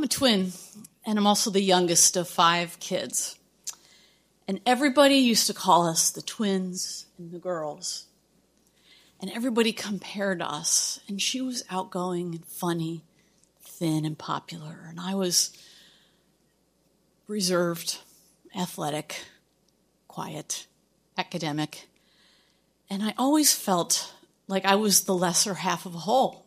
I'm a twin, and I'm also the youngest of 5 kids. And everybody used to call us the twins and the girls. And everybody compared us. And she was outgoing and funny, thin and popular. And I was reserved, athletic, quiet, academic. And I always felt like I was the lesser half of a whole.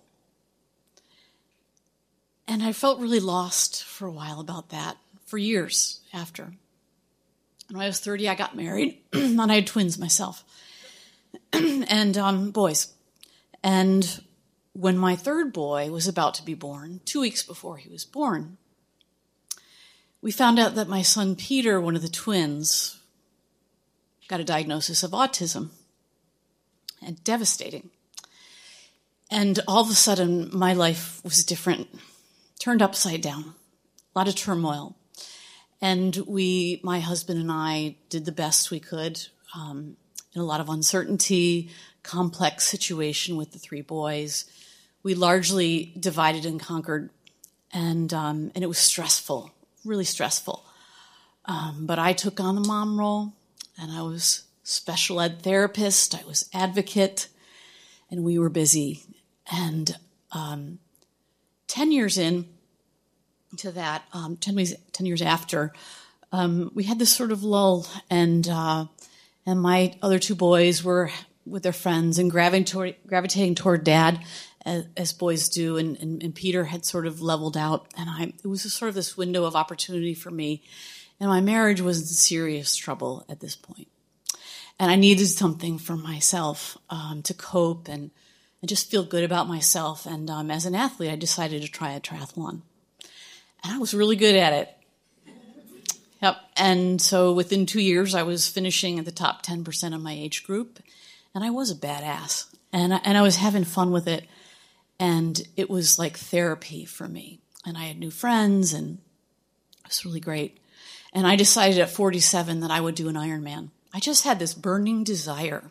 And I felt really lost for a while about that, for years after. When I was 30, I got married, and I had twins myself, and boys. And when my third boy was about to be born, 2 weeks before he was born, we found out that my son Peter, one of the twins, got a diagnosis of autism, and devastating. And all of a sudden, my life was different, turned upside down, a lot of turmoil. And my husband and I, did the best we could in a lot of uncertainty, complex situation with the 3 boys. We largely divided and conquered, and it was stressful, really stressful. But I took on the mom role, and I was special ed therapist, I was advocate, and we were busy. And 10 years into that, 10 years after, we had this sort of lull, and my other 2 boys were with their friends and gravitating toward Dad, as boys do, and Peter had sort of leveled out, and it was sort of this window of opportunity for me, and my marriage was in serious trouble at this point. And I needed something for myself to cope and just feel good about myself. And as an athlete, I decided to try a triathlon. And I was really good at it. Yep. And so within 2 years, I was finishing at the top 10% of my age group. And I was a badass. And I was having fun with it. And it was like therapy for me. And I had new friends, and it was really great. And I decided at 47 that I would do an Ironman. I just had this burning desire.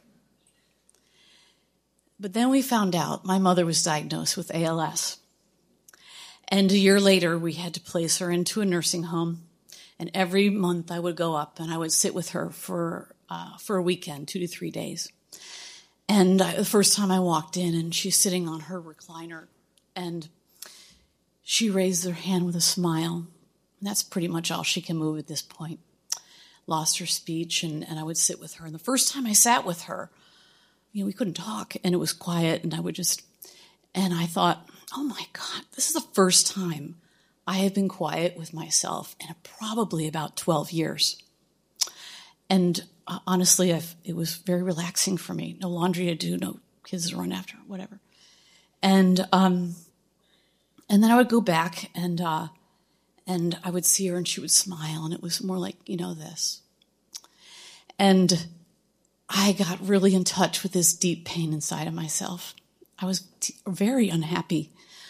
But then we found out my mother was diagnosed with ALS. And a year later, we had to place her into a nursing home. And every month I would go up and I would sit with her for a weekend, 2 to 3 days. And the first time I walked in, and she's sitting on her recliner, and she raised her hand with a smile. And that's pretty much all she can move at this point. Lost her speech, and I would sit with her. And the first time I sat with her, we couldn't talk, and it was quiet, and and I thought, oh my God, this is the first time I have been quiet with myself in probably about 12 years. And honestly, it was very relaxing for me. No laundry to do, no kids to run after, whatever. And then I would go back, and I would see her, and she would smile, and it was more like, this. And I got really in touch with this deep pain inside of myself. I was very unhappy.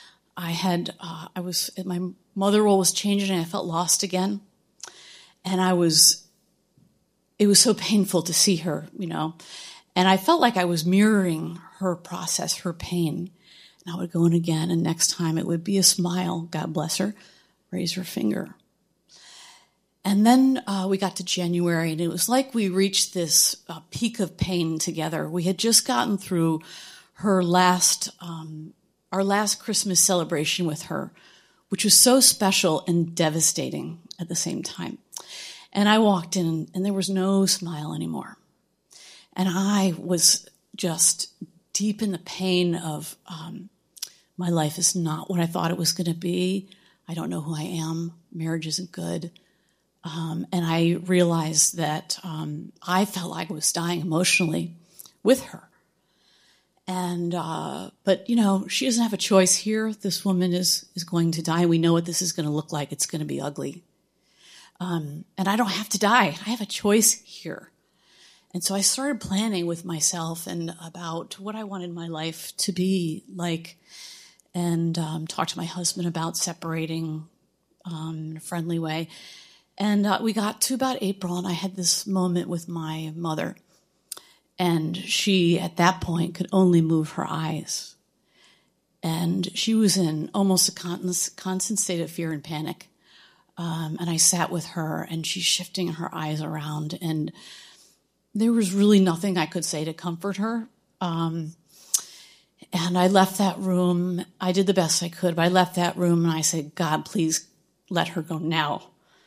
My mother role was changing, and I felt lost again. And it was so painful to see her, And I felt like I was mirroring her process, her pain. And I would go in again, and next time it would be a smile, God bless her, raise her finger. And then we got to January, and it was like we reached this peak of pain together. We had just gotten through our last Christmas celebration with her, which was so special and devastating at the same time. And I walked in, and there was no smile anymore. And I was just deep in the pain of my life is not what I thought it was going to be. I don't know who I am. Marriage isn't good. And I realized that I felt like I was dying emotionally with her. And but she doesn't have a choice here. This woman is going to die. We know what this is going to look like. It's going to be ugly. And I don't have to die. I have a choice here. And so I started planning with myself and about what I wanted my life to be like, and talked to my husband about separating in a friendly way. And we got to about April, and I had this moment with my mother. And she, at that point, could only move her eyes. And she was in almost a constant state of fear and panic. And I sat with her, and she's shifting her eyes around, and there was really nothing I could say to comfort her. And I left that room. I did the best I could, but I left that room, and I said, God, please let her go now.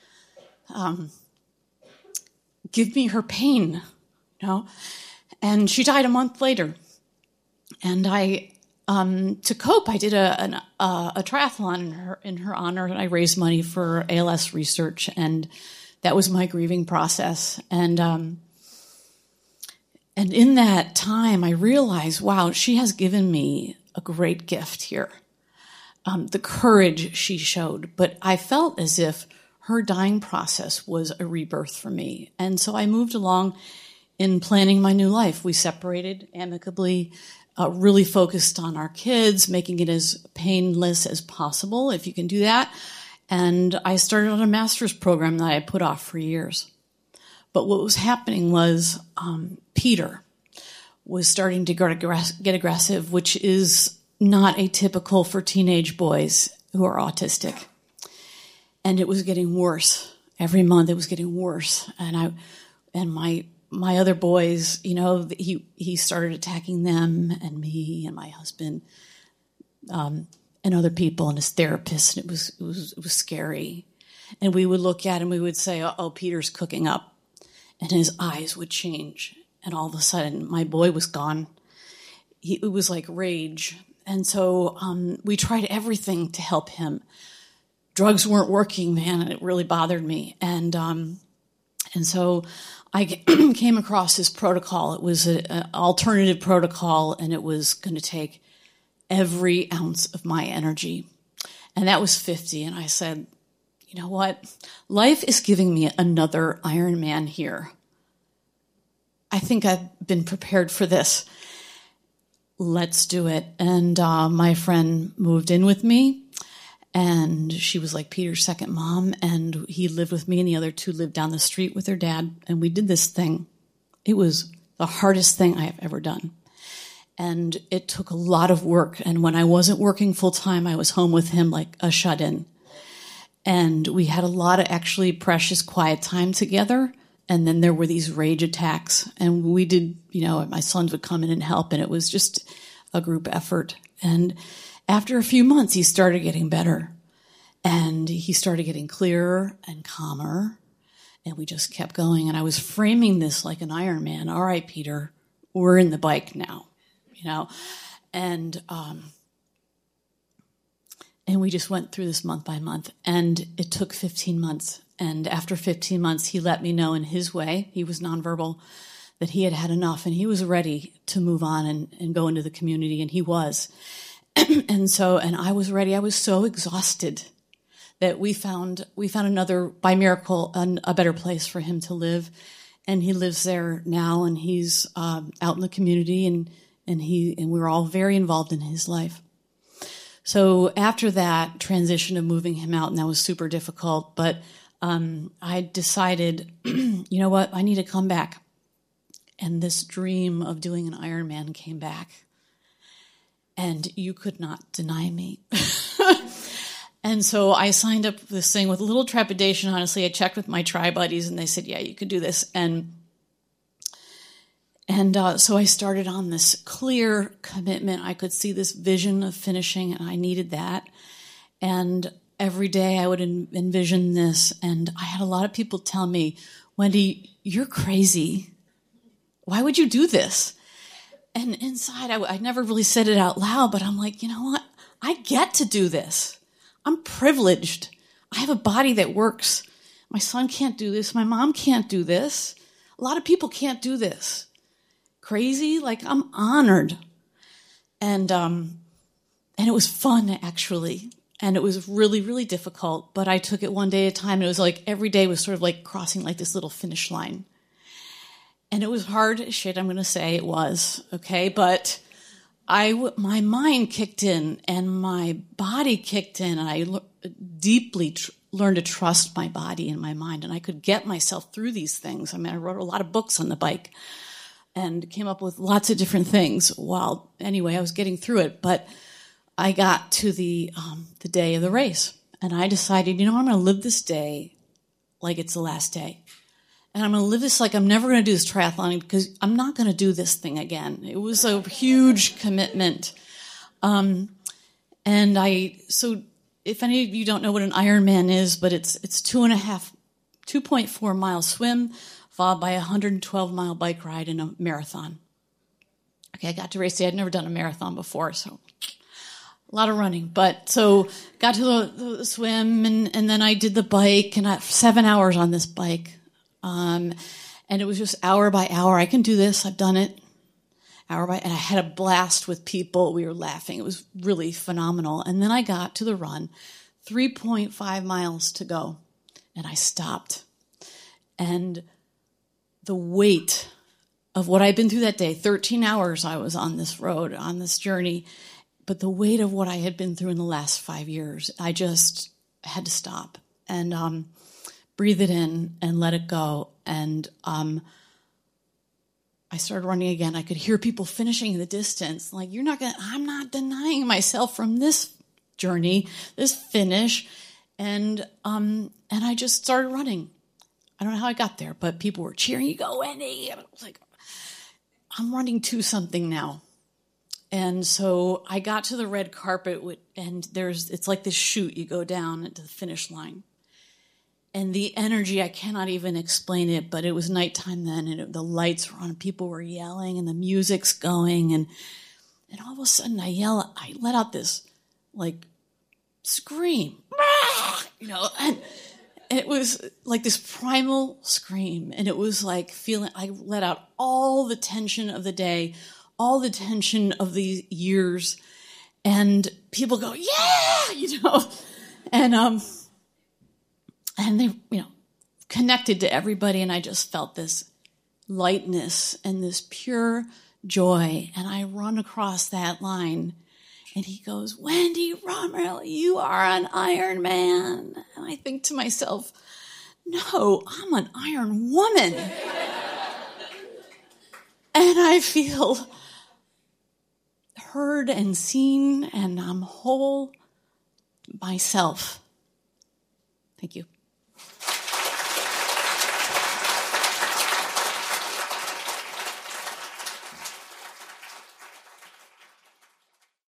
Give me her pain, And she died a month later. And I, to cope, I did a triathlon in her honor, and I raised money for ALS research, and that was my grieving process. And in that time, I realized, wow, she has given me a great gift here. The courage she showed, but I felt as if her dying process was a rebirth for me. And so I moved along in planning my new life. We separated amicably, really focused on our kids, making it as painless as possible, if you can do that. And I started on a master's program that I put off for years. But what was happening was Peter was starting to get aggressive, which is not atypical for teenage boys who are autistic. And it was getting worse. Every month it was getting worse. And my other boys, he started attacking them and me and my husband, and other people and his therapist, and it was scary. And we would look at him, we would say, oh, Peter's cooking up. And his eyes would change. And all of a sudden, my boy was gone. It was like rage. And so we tried everything to help him. Drugs weren't working, man, and it really bothered me. And so I came across this protocol. It was an alternative protocol, and it was going to take every ounce of my energy. And that was 50. And I said, you know what? Life is giving me another Iron Man here. I think I've been prepared for this. Let's do it. And my friend moved in with me, and she was like Peter's second mom, and he lived with me, and the other two lived down the street with their dad, and we did this thing. It was the hardest thing I have ever done. And it took a lot of work, and when I wasn't working full-time, I was home with him like a shut-in. And we had a lot of actually precious quiet time together. And then there were these rage attacks. And we did, my sons would come in and help. And it was just a group effort. And after a few months, he started getting better. And he started getting clearer and calmer. And we just kept going. And I was framing this like an Iron Man. All right, Peter, we're in the bike now, And we just went through this month by month, and it took 15 months. And after 15 months, he let me know in his way, he was nonverbal, that he had had enough, and he was ready to move on and go into the community, and he was. and I was ready. I was so exhausted that we found another, by miracle, a better place for him to live. And he lives there now, and he's out in the community, and we're all very involved in his life. So after that transition of moving him out, and that was super difficult, but I decided, you know what, I need to come back. And this dream of doing an Ironman came back. And you could not deny me. And so I signed up for this thing with a little trepidation, honestly. I checked with my tri buddies, and they said, yeah, you could do this. And so I started on this clear commitment. I could see this vision of finishing, and I needed that. And every day I would envision this. And I had a lot of people tell me, Wendy, you're crazy. Why would you do this? And inside, I never really said it out loud, but I'm like, you know what? I get to do this. I'm privileged. I have a body that works. My son can't do this. My mom can't do this. A lot of people can't do this. Crazy? Like, I'm honored. And it was fun, actually. And it was really, really difficult, but I took it one day at a time. It was like every day was sort of like crossing like this little finish line. And it was hard as shit, I'm going to say it was, okay? But my mind kicked in and my body kicked in, and I deeply learned to trust my body and my mind, and I could get myself through these things. I mean, I wrote a lot of books on the bike and came up with lots of different things. Well, anyway, I was getting through it, but I got to the day of the race, and I decided, I'm going to live this day like it's the last day. And I'm going to live this like I'm never going to do this triathlon because I'm not going to do this thing again. It was a huge commitment. So if any of you don't know what an Ironman is, but it's 2.4 mile swim followed by a 112-mile bike ride and a marathon. Okay, I got to race day. I'd never done a marathon before, so a lot of running. But so got to the swim, and then I did the bike, and 7 hours on this bike. And it was just hour by hour. I can do this. I've done it. And I had a blast with people. We were laughing. It was really phenomenal. And then I got to the run, 3.5 miles to go, and I stopped. And the weight of what I'd been through that day, 13 hours I was on this road, on this journey, but the weight of what I had been through in the last 5 years, I just had to stop and breathe it in and let it go. And I started running again. I could hear people finishing in the distance. Like, I'm not denying myself from this journey, this finish. And I just started running. I don't know how I got there, but people were cheering, "You go, Wendy." And I was like, I'm running to something now. And so I got to the red carpet, and it's like this chute. You go down to the finish line. And the energy, I cannot even explain it, but it was nighttime then, and the lights were on, and people were yelling, and the music's going, and all of a sudden I let out this, scream, and it was like this primal scream, and it was like I let out all the tension of the day, all the tension of the years, and people go, "Yeah!" And they, connected to everybody, and I just felt this lightness and this pure joy. And I run across that line, and he goes, "Wendy Rommel, you are an Iron Man." And I think to myself, no, I'm an Iron Woman. And I feel heard and seen, and I'm whole myself. Thank you.